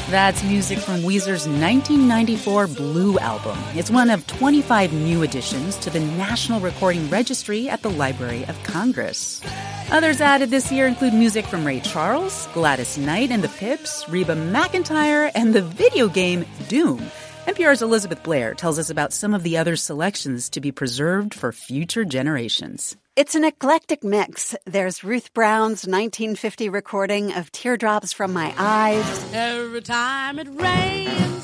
That's music from Weezer's 1994 Blue album. It's one of 25 new additions to the National Recording Registry at the Library of Congress. Others added this year include music from Ray Charles, Gladys Knight and the Pips, Reba McEntire, and the video game Doom. NPR's Elizabeth Blair tells us about some of the other selections to be preserved for future generations. It's an eclectic mix. There's Ruth Brown's 1950 recording of Teardrops from My Eyes. Every time it rains,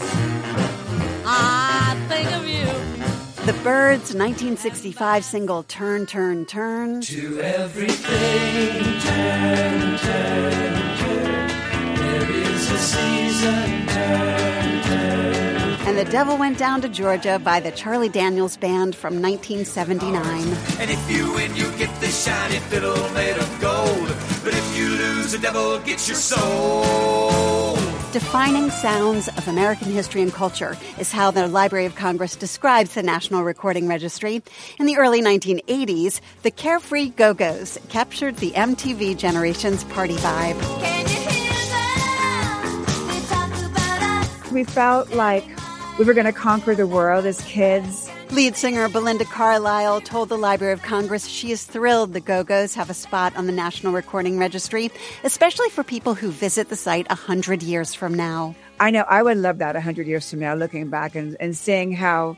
I think of you. The Byrds' 1965 single Turn, Turn, Turn. To everything, turn, turn, turn. There is a season, turn, turn. And The Devil Went Down to Georgia by the Charlie Daniels Band from 1979. And if you win, you get this shiny fiddle made of gold. But if you lose, the devil gets your soul. Defining sounds of American history and culture is how the Library of Congress describes the National Recording Registry. In the early 1980s, the Carefree Go-Go's captured the MTV generation's party vibe. Can you hear them? They talk about us. We felt like we were going to conquer the world as kids. Lead singer Belinda Carlisle told the Library of Congress she is thrilled the Go-Go's have a spot on the National Recording Registry, especially for people who visit the site 100 years from now. I know I would love that 100 years from now, looking back and seeing how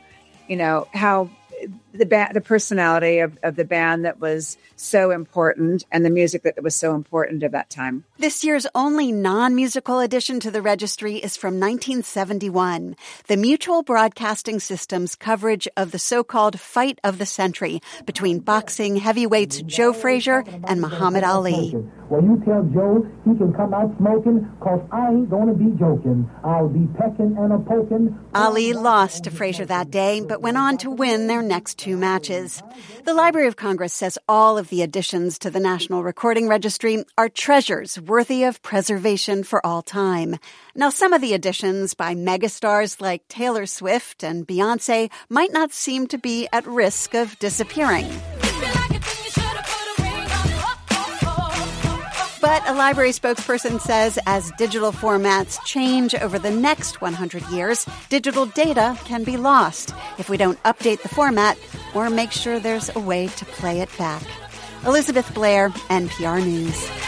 the personality of the band that was so important and the music that was so important at that time. This year's only non-musical addition to the registry is from 1971, the Mutual Broadcasting System's coverage of the so-called fight of the century between boxing heavyweights Joe Frazier and Muhammad Ali. Well, you tell Joe he can come out smoking, 'cause I ain't gonna be joking. I'll be pecking and a-poking. Ali lost to Frazier that day, but went on to win their next two matches. The Library of Congress says all of the additions to the National Recording Registry are treasures worthy of preservation for all time. Now, some of the additions by megastars like Taylor Swift and Beyoncé might not seem to be at risk of disappearing. But a library spokesperson says as digital formats change over the next 100 years, digital data can be lost if we don't update the format or make sure there's a way to play it back. Elizabeth Blair, NPR News.